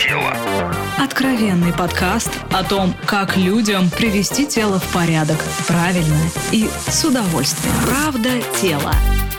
тело». Откровенный подкаст о том, как людям привести тело в порядок правильно и с удовольствием. Правда тела.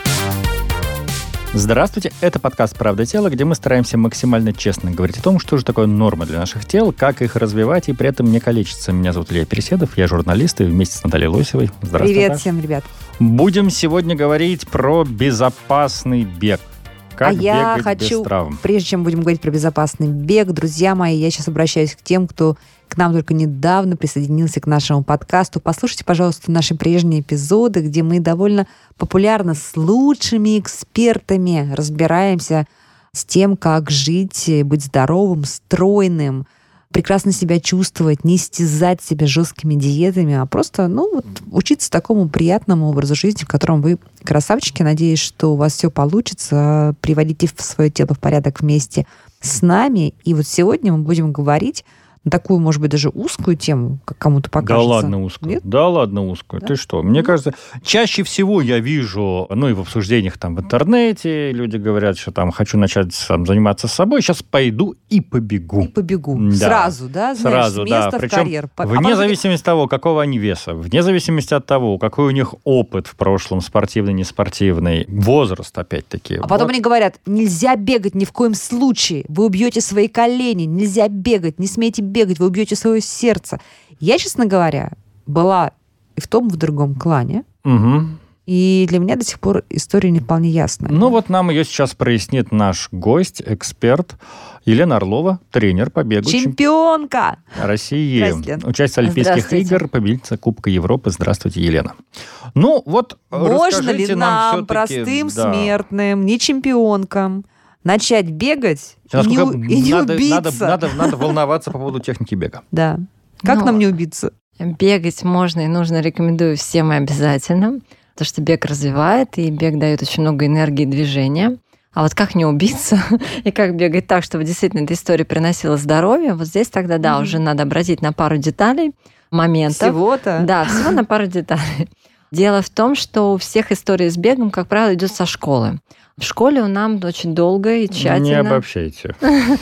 Здравствуйте, это подкаст «Правда тела», где мы стараемся максимально честно говорить о том, что же такое норма для наших тел, как их развивать и при этом не калечиться. Меня зовут Илья Переседов, я журналист и вместе с Натальей Лосевой. Здравствуйте. Привет Наташа. всем, ребят. Будем сегодня говорить про безопасный бег. Как я бегать без хочу, травм. прежде чем будем говорить про безопасный бег, друзья мои, я сейчас обращаюсь к тем, кто к нам только недавно присоединился к нашему подкасту. Послушайте, пожалуйста, наши прежние эпизоды, где мы довольно популярно с лучшими экспертами разбираемся с тем, как жить, быть здоровым, стройным, прекрасно себя чувствовать, не истязать себя жесткими диетами, а просто учиться такому приятному образу жизни, в котором вы красавчики. Надеюсь, что у вас все получится. Приводите свое тело в порядок вместе с нами. И вот сегодня мы будем говорить на такую, может быть, даже узкую тему, как кому-то покажется. Да ладно узкую. Нет? Да ладно узкую. Да? Ты что? Мне кажется, чаще всего я вижу, и в обсуждениях там в интернете люди говорят, что там хочу начать заниматься собой, сейчас пойду и побегу. И побегу. Да. Сразу, да? Знаешь, Сразу, с места да. в Причем карьер. вне зависимости от того, какого они веса, вне зависимости от того, какой у них опыт в прошлом, спортивный, неспортивный, возраст, опять-таки. А потом они говорят, нельзя бегать ни в коем случае, вы убьете свои колени, нельзя бегать, не смейте бегать, вы убьете свое сердце. Я, честно говоря, была и в том, и в другом клане, и для меня до сих пор история не вполне ясна. Нам ее сейчас прояснит наш гость, эксперт Елена Орлова, тренер по бегу. Чемпионка России, Здрасте. участница Олимпийских игр, победительница Кубка Европы. Здравствуйте, Елена. Можно ли расскажите нам, простым смертным, не чемпионкам, начать бегать и не убиться? Надо волноваться по поводу техники бега. Да. Как нам не убиться? Бегать можно и нужно, рекомендую всем и обязательно, потому что бег развивает, и бег дает очень много энергии и движения. А вот как не убиться и как бегать так, чтобы действительно эта история приносила здоровье, вот здесь тогда, уже надо обратить на пару деталей, моментов. Всего-то? Да, всего на пару деталей. Дело в том, что у всех история с бегом, как правило, идет со школы. В школе у нас очень долго и тщательно... Не обобщайте.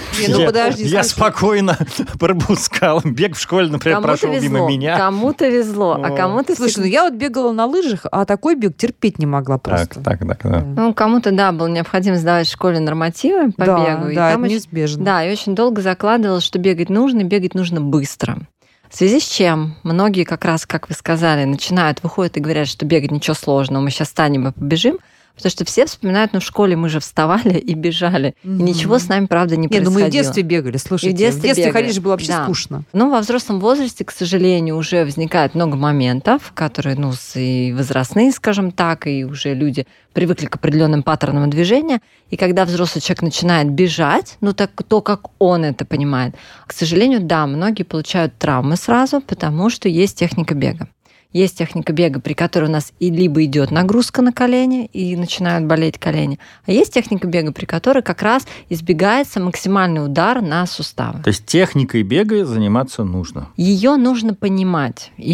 Я спокойно пропускал. Бег в школе, например, прошел мимо меня. Кому-то везло, а кому-то... Слушай, я бегала на лыжах, а такой бег терпеть не могла просто. Так, да. Кому-то, было необходимо сдавать в школе нормативы по бегу. Да, это неизбежно. Да, и очень долго закладывалось, что бегать нужно быстро. В связи с чем многие, как раз, как вы сказали, выходят и говорят, что бегать ничего сложного, мы сейчас встанем и побежим. Потому что все вспоминают, в школе мы же вставали и бежали. И ничего с нами, правда, не происходило. Мы в детстве бегали, слушайте. В детстве ходить же было вообще скучно. Во взрослом возрасте, к сожалению, уже возникает много моментов, которые, и возрастные, скажем так, и уже люди привыкли к определенным паттернам движения. И когда взрослый человек начинает бежать, то, как он это понимает, к сожалению, многие получают травмы сразу, потому что есть техника бега. Есть техника бега, при которой у нас либо идет нагрузка на колени, и начинают болеть колени, а есть техника бега, при которой как раз избегается максимальный удар на суставы. То есть техникой бега заниматься нужно? Ее нужно понимать, и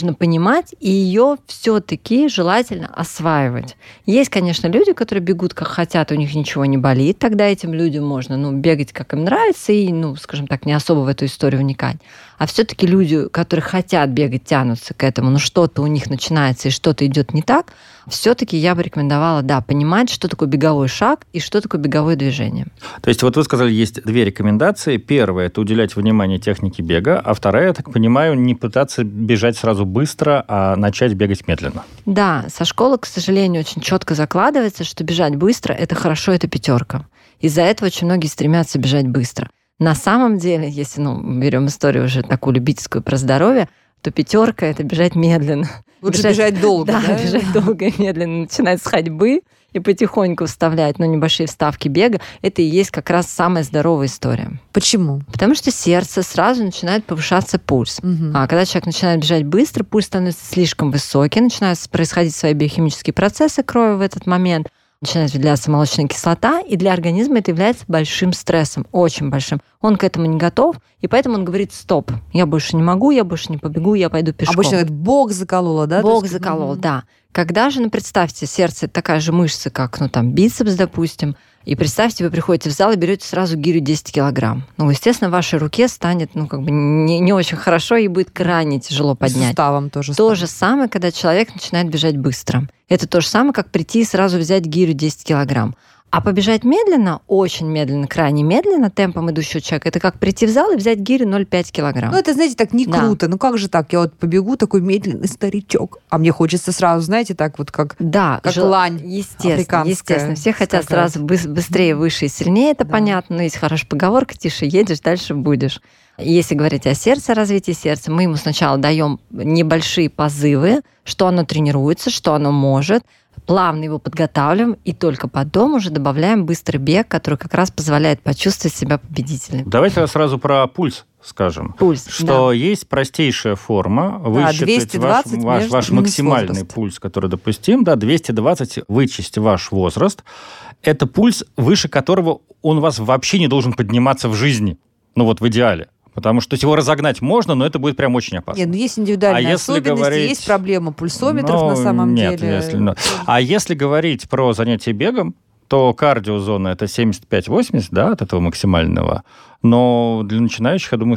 ее все-таки желательно осваивать. Есть, конечно, люди, которые бегут как хотят, у них ничего не болит, тогда этим людям можно бегать как им нравится и, скажем так, не особо в эту историю вникать. А все-таки люди, которые хотят бегать, тянутся к этому, что-то у них начинается и что-то идет не так, все-таки я бы рекомендовала, понимать, что такое беговой шаг и что такое беговое движение. То есть вы сказали, есть две рекомендации. Первая – это уделять внимание технике бега, а вторая, я так понимаю, не пытаться бежать сразу быстро, а начать бегать медленно. Да, со школы, к сожалению, очень четко закладывается, что бежать быстро – это хорошо, это 5. Из-за этого очень многие стремятся бежать быстро. На самом деле, если берем историю уже такую любительскую про здоровье, то 5 – это бежать медленно. Лучше бежать долго, да? Бежать долго и медленно. Начинать с ходьбы и потихоньку вставлять, небольшие вставки бега. Это и есть как раз самая здоровая история. Почему? Потому что сердце сразу начинает повышаться пульс. А когда человек начинает бежать быстро, пульс становится слишком высокий, начинают происходить свои биохимические процессы крови в этот момент, начинает выделяться молочная кислота, и для организма это является большим стрессом, очень большим. Он к этому не готов, и поэтому он говорит: стоп, я больше не могу, я больше не побегу, я пойду пешком. Обычно говорит: Бог заколола, да? Бог заколол, да. Когда же, представьте, сердце — это такая же мышца, как, бицепс, допустим, И представьте, вы приходите в зал и берете сразу гирю 10 килограмм. Ну, естественно, в вашей руке станет, не очень хорошо и будет крайне тяжело поднять. Суставом тоже. То же самое, когда человек начинает бежать быстро. Это то же самое, как прийти и сразу взять гирю 10 килограмм. А побежать медленно, очень медленно, крайне медленно, темпом идущего человека, это как прийти в зал и взять гирю 0,5 килограмм. Ну, это, знаете, так не круто. Ну, как же так? Я вот побегу, такой медленный старичок. А мне хочется сразу, знаете, так вот как лань естественно. Все хотят сразу быстрее, выше и сильнее, это понятно. Но есть хорошая поговорка: тише едешь, дальше будешь. Если говорить о сердце, развитии сердца, мы ему сначала даем небольшие позывы, что оно тренируется, что оно может, плавно его подготавливаем, и только потом уже добавляем быстрый бег, который как раз позволяет почувствовать себя победителем. Давайте сразу про пульс скажем. Пульс, что есть простейшая форма высчитать ваш максимальный пульс, который допустим, 220, вычесть ваш возраст. Это пульс, выше которого он у вас вообще не должен подниматься в жизни. Ну вот в идеале. Потому что его разогнать можно, но это будет прям очень опасно. Нет, есть индивидуальные особенности, есть проблема пульсометров на самом деле. А если говорить про занятие бегом, то кардиозона это 75-80, от этого максимального. Но для начинающих, я думаю,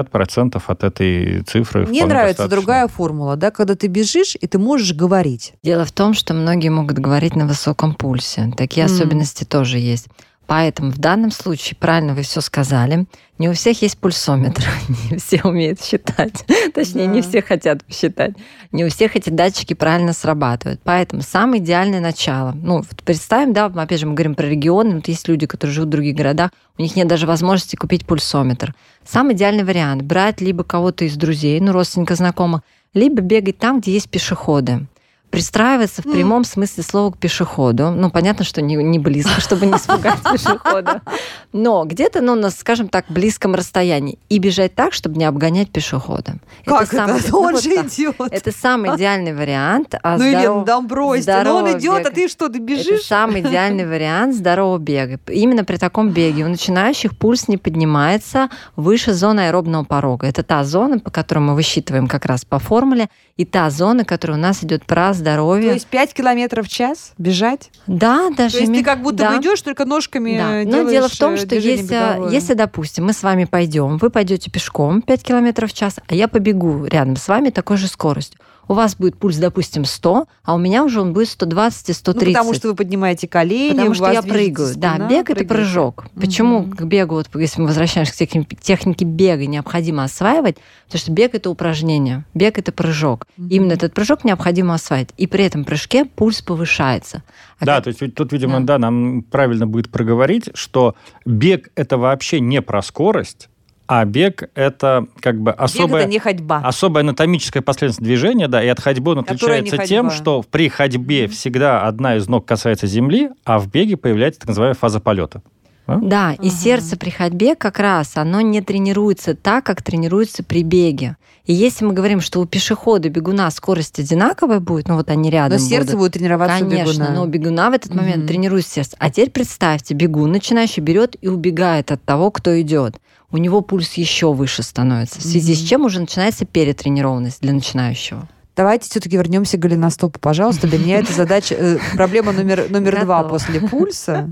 60% от этой цифры. Мне нравится другая формула, когда ты бежишь, и ты можешь говорить. Дело в том, что многие могут говорить на высоком пульсе. Такие особенности тоже есть. Поэтому в данном случае, правильно вы все сказали, не у всех есть пульсометр, не все умеют считать. Точнее, не все хотят посчитать. Не у всех эти датчики правильно срабатывают. Поэтому самое идеальное начало. Представим, опять же, мы говорим про регионы, есть люди, которые живут в других городах, у них нет даже возможности купить пульсометр. Самый идеальный вариант – брать либо кого-то из друзей, родственников, знакомых, либо бегать там, где есть пешеходы. Пристраиваться в прямом смысле слова к пешеходу. Понятно, что не близко, чтобы не испугать пешехода. Но где-то, на, скажем так, близком расстоянии. И бежать так, чтобы не обгонять пешехода. Как это? Он же идет. Это самый идеальный вариант. Елена, бросьте. Он идет, а ты что, ты бежишь? Это самый идеальный вариант здорового бега. Именно при таком беге у начинающих пульс не поднимается выше зоны аэробного порога. Это та зона, по которой мы высчитываем как раз по формуле, и та зона, которая у нас идет про здоровье. То есть 5 километров в час бежать? Да, даже. То есть ты как будто бы идешь, только ножками делаешь. Но дело в том, что если, допустим, мы с вами пойдем, вы пойдете пешком 5 километров в час, а я побегу рядом с вами такой же скоростью. У вас будет пульс, допустим, 100, а у меня уже он будет 120 и 130. Потому что вы поднимаете колени, потому что я прыгаю. Спина, бег – это прыжок. Почему к бегу, если мы возвращаемся к технике бега, необходимо осваивать? Потому что бег – это упражнение, бег – это прыжок. Именно этот прыжок необходимо осваивать. И при этом прыжке пульс повышается. То есть тут, видимо, нам правильно будет проговорить, что бег – это вообще не про скорость, а бег – это особая анатомическая последовательность движения, и от ходьбы он отличается тем, что при ходьбе всегда одна из ног касается земли, а в беге появляется так называемая фаза полета. Да, и сердце при ходьбе как раз, оно не тренируется так, как тренируется при беге. И если мы говорим, что у пешехода, бегуна скорость одинаковая будет, они рядом будут. Но сердце будет тренироваться у бегуна. Конечно, но у бегуна в этот момент тренируется сердце. А теперь представьте, бегун начинающий берет и убегает от того, кто идет. У него пульс еще выше становится, в связи с чем уже начинается перетренированность для начинающего. Давайте все-таки вернемся к голеностопу, пожалуйста. Для меня это задача, проблема номер 2 после пульса.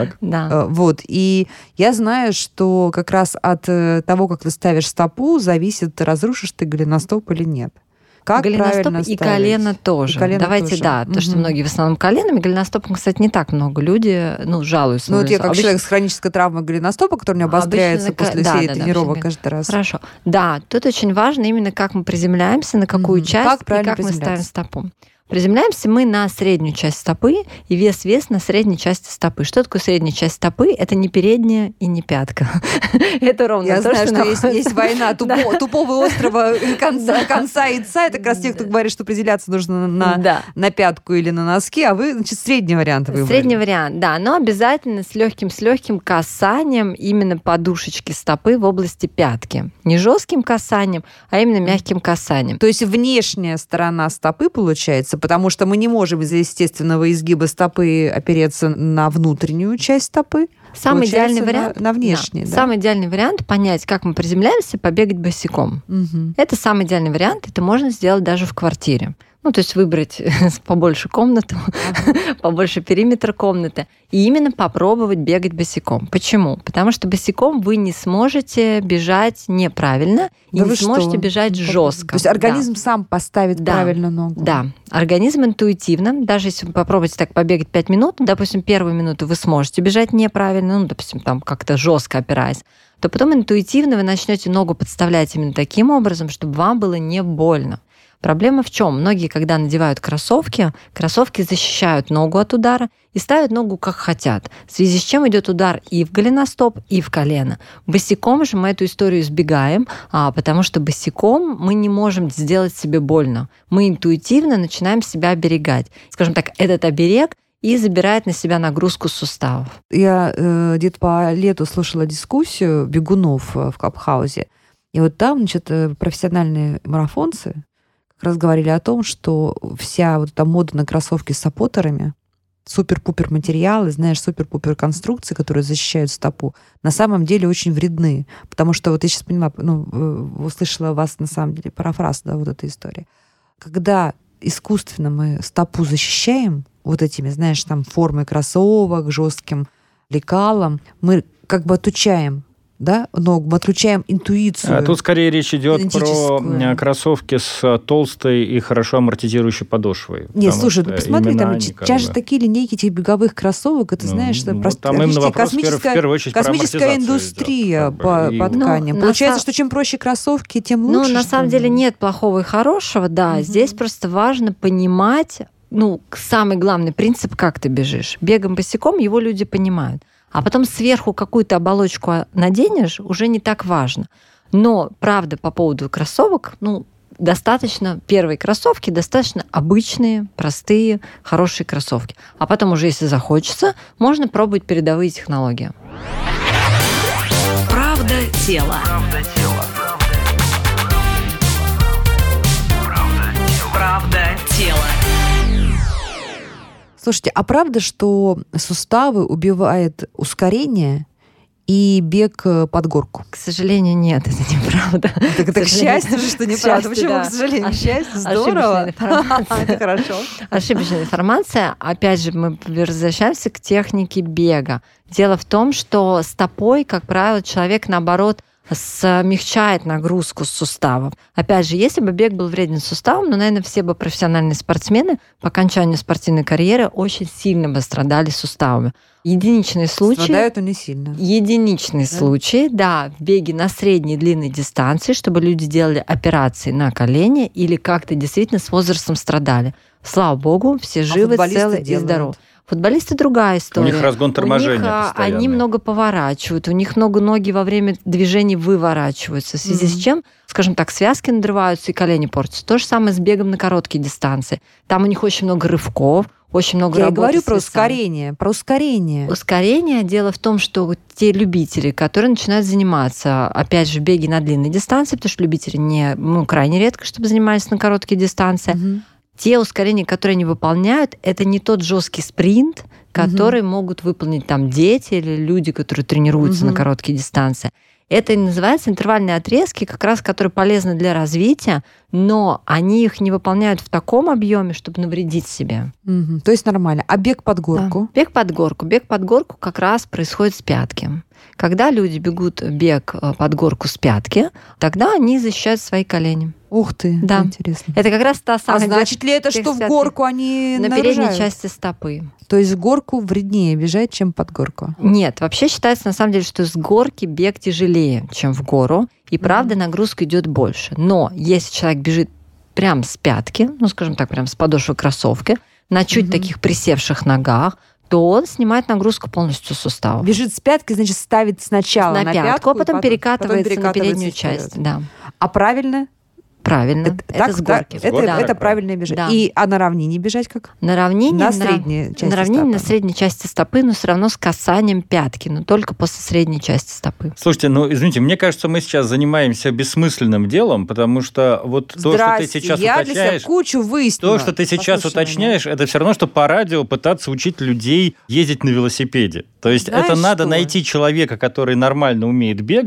Да. И я знаю, что как раз от того, как ты ставишь стопу, зависит, разрушишь ты голеностоп или нет. Как голеностоп и колено тоже. Давайте, то, что многие в основном коленами. Голеностопом, кстати, не так много. Люди, жалуются. Я как человек с хронической травмой голеностопа, который у меня обостряется после серии тренировок каждый раз. Хорошо. Да, тут очень важно именно, как мы приземляемся, на какую часть, и как мы ставим стопу. Приземляемся мы на среднюю часть стопы, и вес на средней части стопы. Что такое средняя часть стопы? Это не передняя и не пятка. Это ровно я знаю, что есть война тупого острого конца яйца. Это как раз те, кто говорит, что приземляться нужно на пятку или на носки, а вы, средний вариант выбрали. Средний вариант, да, но обязательно с легким касанием именно подушечки стопы в области пятки. Не жестким касанием, а именно мягким касанием. То есть внешняя сторона стопы, получается, потому что мы не можем из-за естественного изгиба стопы опереться на внутреннюю часть стопы. Самый идеальный вариант на внешний. Самый идеальный вариант понять, как мы приземляемся, побегать босиком. Это самый идеальный вариант. Это можно сделать даже в квартире. то есть выбрать побольше комнату, побольше периметр комнаты, и именно попробовать бегать босиком. Почему? Потому что босиком вы не сможете бежать неправильно и не сможете бежать жестко. То есть организм сам поставит правильно ногу. Да, организм интуитивно, даже если вы попробуете так побегать 5 минут, допустим, первую минуту вы сможете бежать неправильно, допустим, там как-то жестко опираясь, то потом интуитивно вы начнете ногу подставлять именно таким образом, чтобы вам было не больно. Проблема в чем? Многие, когда надевают кроссовки защищают ногу от удара и ставят ногу как хотят, в связи с чем идет удар и в голеностоп, и в колено. Босиком же мы эту историю избегаем, потому что босиком мы не можем сделать себе больно. Мы интуитивно начинаем себя оберегать. Скажем так, этот оберег и забирает на себя нагрузку с суставов. Я где-то по лету слушала дискуссию бегунов в Клабхаусе, и вот там, значит, профессиональные марафонцы как раз говорили о том, что вся вот эта мода на кроссовки с саппортерами, супер-пупер материалы, знаешь, супер-пупер конструкции, которые защищают стопу, на самом деле очень вредны. Потому что вот я сейчас поняла, услышала вас на самом деле парафраз, да, вот эта история. Когда искусственно мы стопу защищаем вот этими, знаешь, там формой кроссовок, жестким лекалом, мы как бы отучаем, да, ногу, мы отключаем интуицию. Тут скорее речь идет про кроссовки с толстой и хорошо амортизирующей подошвой. Нет, слушай, посмотри, там сейчас же такие линейки этих беговых кроссовок, это знаешь, там именно вопрос в первую очередь космическая индустрия по тканям. Получается, что чем проще кроссовки, тем лучше. На самом деле нет плохого и хорошего, да. Здесь просто важно понимать, самый главный принцип, как ты бежишь. Бегом босиком его люди понимают. А потом сверху какую-то оболочку наденешь, уже не так важно. Но, правда, по поводу кроссовок, достаточно, первые кроссовки достаточно обычные, простые, хорошие кроссовки. А потом уже, если захочется, можно пробовать передовые технологии. Правда тела. Правда тела. Слушайте, а правда, что суставы убивает ускорение и бег под горку? К сожалению, нет, это неправда. Так это к счастью же, что неправда. Почему, к сожалению? Счастье, здорово. Это хорошо. Ошибочная информация. Опять же, мы возвращаемся к технике бега. Дело в том, что стопой, как правило, человек, наоборот, смягчает нагрузку с суставов. Опять же, если бы бег был вреден суставам, наверное, все бы профессиональные спортсмены по окончанию спортивной карьеры очень сильно бы страдали суставами. Единичные случаи. Страдают они сильно. Единичные случаи, да, в беге на средней и длинной дистанции, чтобы люди делали операции на колени или как-то действительно с возрастом страдали. Слава богу, все живы, целы и здоровы. Футболисты другая история. У них разгон торможения постоянный. Они много поворачивают, у них много ноги во время движений выворачиваются, в связи с чем, скажем так, связки надрываются и колени портятся. То же самое с бегом на короткие дистанции. Там у них очень много рывков, очень много работы. Я говорю про ускорение. Ускорение. Дело в том, что те любители, которые начинают заниматься, опять же, в беге на длинной дистанции, потому что любители крайне редко, чтобы занимались на короткие дистанции, те ускорения, которые они выполняют, это не тот жесткий спринт, который могут выполнить там дети или люди, которые тренируются на короткие дистанции. Это и называется интервальные отрезки, как раз которые полезны для развития, но они их не выполняют в таком объеме, чтобы навредить себе. То есть нормально. А бег под горку? Да. Бег под горку как раз происходит с пятки. Когда люди бегут бег под горку с пятки, тогда они защищают свои колени. Ух ты, да. Интересно. Это как раз та самая... А значит ли это, что в горку они на передней части стопы? То есть в горку вреднее бежать, чем под горку? Нет, вообще считается на самом деле, что с горки бег тяжелее, чем в гору, и правда нагрузка идет больше. Но если человек бежит прям с пятки, скажем так, прям с подошвы кроссовки, на чуть таких присевших ногах, то он снимает нагрузку полностью с суставов. Бежит с пятки, значит, ставит сначала на пятку, а потом перекатывается на переднюю часть. Да. А правильно? Правильно. Это с горки. Это правильное бежать. Да. А на равнине бежать как? На равнине на средней части стопы. На средней части стопы, но все равно с касанием пятки, но только после средней части стопы. Слушайте, извините, мне кажется, мы сейчас занимаемся бессмысленным делом, потому что вот то, что ты сейчас уточняешь... Я для себя кучу выяснила. То, что ты сейчас уточняешь, это все равно, что по радио пытаться учить людей ездить на велосипеде. То есть это надо найти человека, который нормально умеет бегать,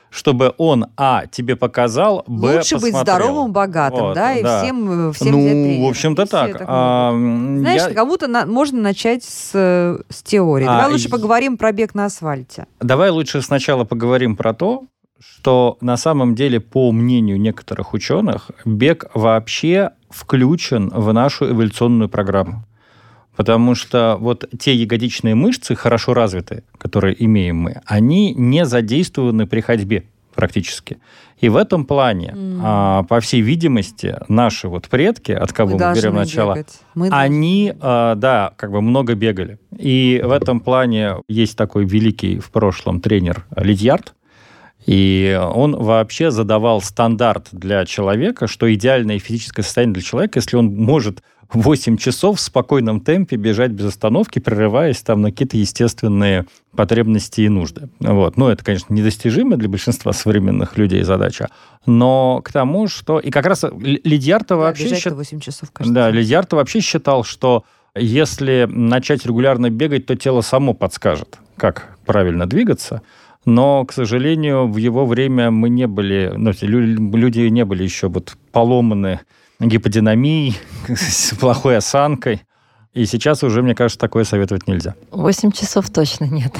чтобы он, тебе показал, лучше посмотрел. Быть здоровым, богатым, и всем взять тренера. В общем-то так. Знаешь, кому-то можно начать с теории. Давай лучше поговорим про бег на асфальте. Давай лучше сначала поговорим про то, что на самом деле, по мнению некоторых ученых, бег вообще включен в нашу эволюционную программу. Потому что вот те ягодичные мышцы, хорошо развитые, которые имеем мы, они не задействованы при ходьбе практически. И в этом плане, по всей видимости, наши предки, от кого мы берем начало, они, много бегали. И в этом плане есть такой великий в прошлом тренер Лидьярд, и он вообще задавал стандарт для человека, что идеальное физическое состояние для человека, если он может 8 часов в спокойном темпе бежать без остановки, прерываясь на какие-то естественные потребности и нужды. Это, конечно, недостижимо для большинства современных людей задача, но к тому, что... И как раз Лидьярд вообще... 8 часов, кажется. Да, Лидьярд вообще считал, что если начать регулярно бегать, то тело само подскажет, как правильно двигаться. Но, к сожалению, в его время мы не были... люди не были еще поломаны гиподинамией, с плохой осанкой. И сейчас уже, мне кажется, такое советовать нельзя. 8 часов точно нет.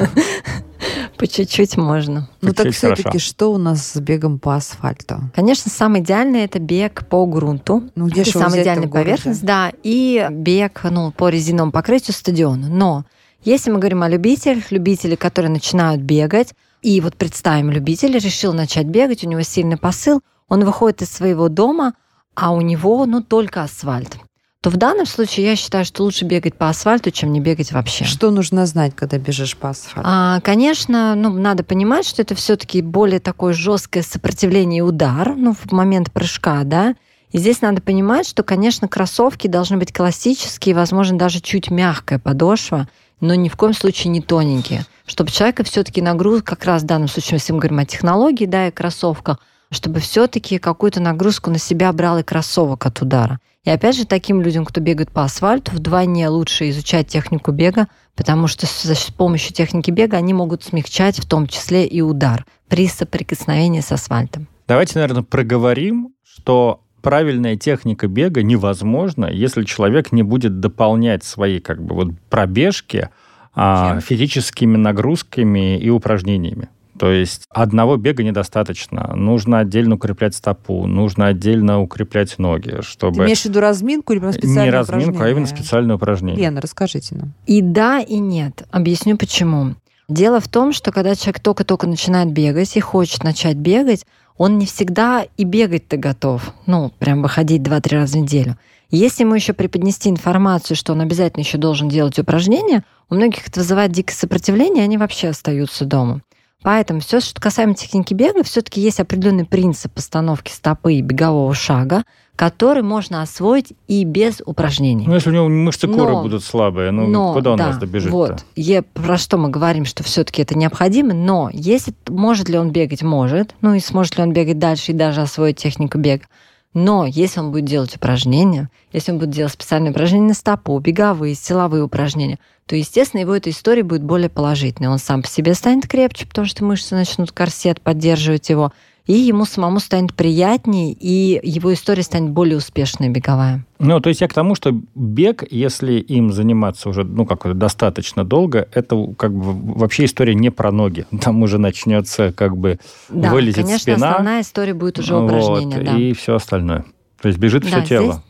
По чуть-чуть можно. Так все-таки что у нас с бегом по асфальту? Конечно, самый идеальный – это бег по грунту. Это самая идеальная поверхность, и бег по резиновому покрытию стадиона. Но если мы говорим о любителях, которые начинают бегать, и представим, любитель решил начать бегать, у него сильный посыл, он выходит из своего дома, а у него только асфальт, то в данном случае я считаю, что лучше бегать по асфальту, чем не бегать вообще. Что нужно знать, когда бежишь по асфальту? Конечно, надо понимать, что это все-таки более такое жесткое сопротивление и удар, в момент прыжка, И здесь надо понимать, что, конечно, кроссовки должны быть классические, возможно, даже чуть мягкая подошва, но ни в коем случае не тоненькие, чтобы человека все-таки нагрузка, как раз в данном случае, если мы говорим о технологии, и кроссовках, чтобы все-таки какую-то нагрузку на себя брал и кроссовок от удара. И опять же, таким людям, кто бегает по асфальту, вдвойне лучше изучать технику бега, потому что с помощью техники бега они могут смягчать в том числе и удар при соприкосновении с асфальтом. Давайте, наверное, проговорим, что правильная техника бега невозможна, если человек не будет дополнять свои пробежки физическими нагрузками и упражнениями. То есть одного бега недостаточно. Нужно отдельно укреплять стопу, нужно отдельно укреплять ноги, чтобы... Ты имеешь в виду разминку или специальное Не разминку, а именно специальное упражнение. Лена, расскажите нам. И да, и нет. Объясню почему. Дело в том, что когда человек только-только начинает бегать и хочет начать бегать, он не всегда и бегать-то готов. Прям выходить 2-3 раза в неделю. Если ему еще преподнести информацию, что он обязательно еще должен делать упражнения, у многих это вызывает дикое сопротивление, и они вообще остаются дома. Поэтому все, что касаемо техники бега, все-таки есть определенный принцип постановки стопы и бегового шага, который можно освоить и без упражнений. Если у него мышцы коры будут слабые, куда он нас добежит-то? Про что мы говорим, что все-таки это необходимо, но может ли он бегать? Может. И сможет ли он бегать дальше и даже освоить технику бега? Но если он будет делать упражнения, если он будет делать специальные упражнения на стопу, беговые, силовые упражнения, то, естественно, его эта история будет более положительной. Он сам по себе станет крепче, потому что мышцы начнут корсет поддерживать его, и ему самому станет приятнее, и его история станет более успешной беговая. То есть я к тому, что бег, если им заниматься уже достаточно долго, это вообще история не про ноги. Там уже начнется вылезет конечно, спина. Конечно, основная история будет уже упражнения. И все остальное. То есть бежит все тело.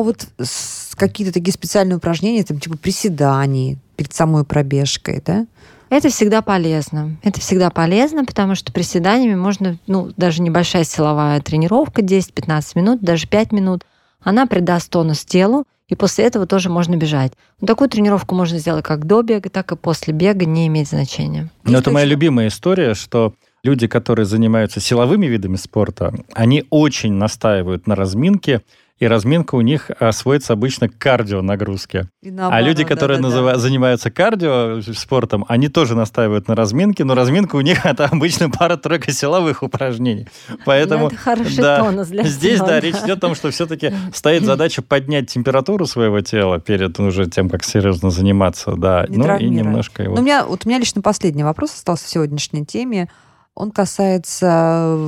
Какие-то такие специальные упражнения, типа приседаний перед самой пробежкой, да? Это всегда полезно. Это всегда полезно, потому что приседаниями можно, даже небольшая силовая тренировка, 10-15 минут, даже 5 минут, она придаст тонус телу, и после этого тоже можно бежать. Такую тренировку можно сделать как до бега, так и после бега, не имеет значения. Это моя любимая история, что люди, которые занимаются силовыми видами спорта, они очень настаивают на разминке, и разминка у них сводится обычно к кардионагрузке. А люди, которые занимаются кардио спортом, они тоже настаивают на разминке, но разминка у них это обычно пара-тройка силовых упражнений. Поэтому это хороший тонус для здесь тела. Речь идет о том, что все-таки стоит задача поднять температуру своего тела перед уже тем, как серьезно заниматься. Да. И немножко его... У меня лично последний вопрос остался в сегодняшней теме. он касается,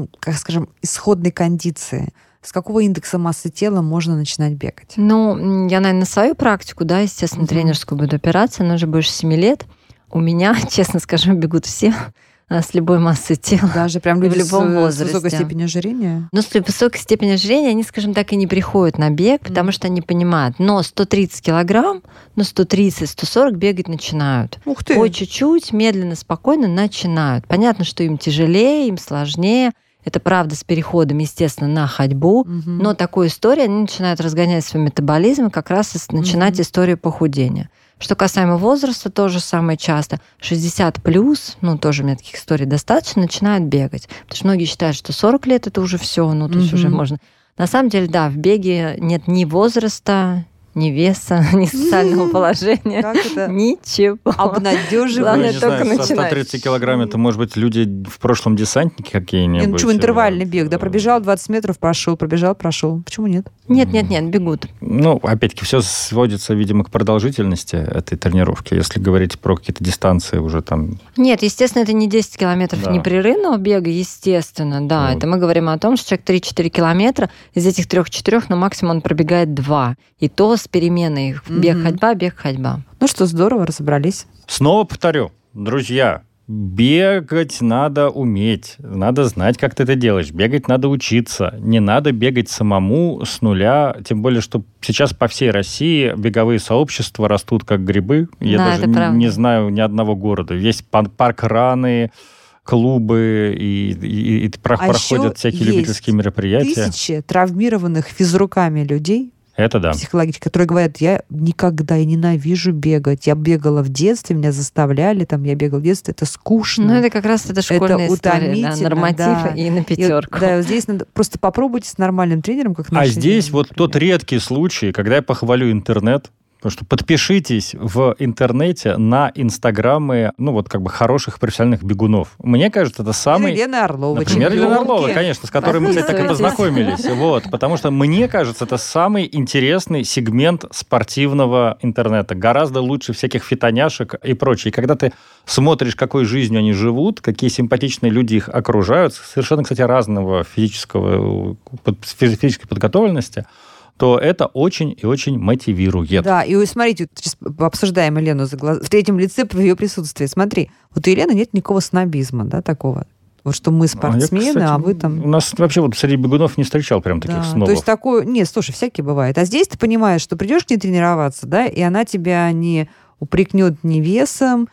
исходной кондиции. С какого индекса массы тела можно начинать бегать? Я, наверное, на свою практику, естественно, тренерскую буду опираться, она уже больше 7 лет. У меня, честно скажем, бегут все с любой массой тела. Даже прям люди в любом возрасте. С высокой степенью ожирения? С высокой степенью ожирения они, скажем так, и не приходят на бег, потому что они понимают, но 130 килограмм, 130-140 бегать начинают. Ух ты! По чуть-чуть, медленно, спокойно начинают. Понятно, что им тяжелее, им сложнее. Это правда с переходом, естественно, на ходьбу. Но такую историю они начинают разгонять свой метаболизм, как раз и начинать историю похудения. Что касаемо возраста, тоже самое часто. 60+, тоже у меня таких историй достаточно, начинают бегать. Потому что многие считают, что 40 лет это уже все, то есть уже можно. На самом деле, да, в беге нет ни возраста, ни веса, ни социального положения. Ничего. Обнадеживает. Главное только начинать. Со 130 килограмм это, может быть, люди в прошлом десантники какие-нибудь. Интервальный бег, пробежал 20 метров, прошел. Почему нет? Нет, бегут. Опять-таки, все сводится, видимо, к продолжительности этой тренировки. Если говорить про какие-то дистанции уже там... Нет, естественно, это не 10 километров непрерывного бега, естественно, да. Это мы говорим о том, что человек 3-4 километра, из этих 3-4, максимум он пробегает 2. И то с переменой бег-ходьба. Что, здорово, разобрались. Снова повторю, друзья, бегать надо уметь, надо знать, как ты это делаешь. Бегать надо учиться. Не надо бегать самому с нуля, тем более, что сейчас по всей России беговые сообщества растут как грибы. Я даже не знаю ни одного города. Есть парк-раны, клубы, и проходят всякие любительские мероприятия. Тысячи травмированных физруками людей, это да. Психологически, которые говорят, я никогда ненавижу бегать. Я бегала в детстве, меня заставляли, я бегала в детстве, это скучно. Это как раз школьная история, норматив и на пятерку. Здесь надо просто попробуйте с нормальным тренером, как наши. А здесь тот редкий случай, когда я похвалю интернет, потому что подпишитесь в интернете на инстаграмы, хороших профессиональных бегунов. Мне кажется, это самый... Елена Орлова. Например, Елена Орлова, конечно, с которой мы так и познакомились. Потому что, мне кажется, это самый интересный сегмент спортивного интернета. Гораздо лучше всяких фитоняшек и прочее. И когда ты смотришь, какой жизнью они живут, какие симпатичные люди их окружают, совершенно, кстати, разного физической подготовленности, то это очень и очень мотивирует. Да, и смотрите, сейчас обсуждаем Елену в третьем лице в ее присутствии. Смотри, у Елены нет никакого снобизма, такого. Что мы спортсмены, а вы там... У нас вообще среди бегунов не встречал прям таких снобов. То есть такое... Нет, слушай, всякие бывает. А здесь ты понимаешь, что придешь к ней тренироваться, и она тебя не упрекнет ни весом,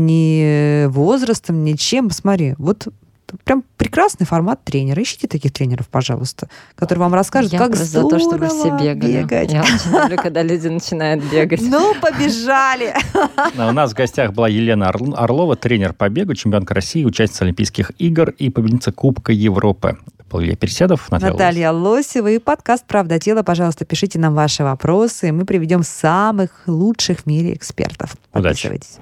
ни возрастом, ничем. Посмотри, прям прекрасный формат тренера. Ищите таких тренеров, пожалуйста, которые вам расскажут, как здорово за то, чтобы все бегали. Бегать. Я очень люблю, когда люди начинают бегать. Побежали! У нас в гостях была Елена Орлова, тренер по бегу, чемпионка России, участница Олимпийских игр и победительница Кубка Европы. Илья Переседов, Наталья Лосева и подкаст «Правда тела». Пожалуйста, пишите нам ваши вопросы, и мы приведем самых лучших в мире экспертов. Подписывайтесь.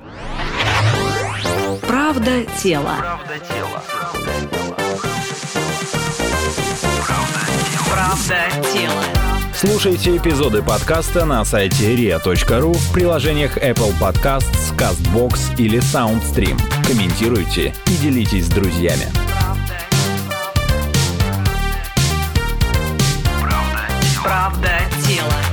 «Правда тела». «Правда тела». Слушайте эпизоды подкаста на сайте ria.ru, в приложениях Apple Podcasts, CastBox или SoundStream. Комментируйте и делитесь с друзьями. «Правда тела».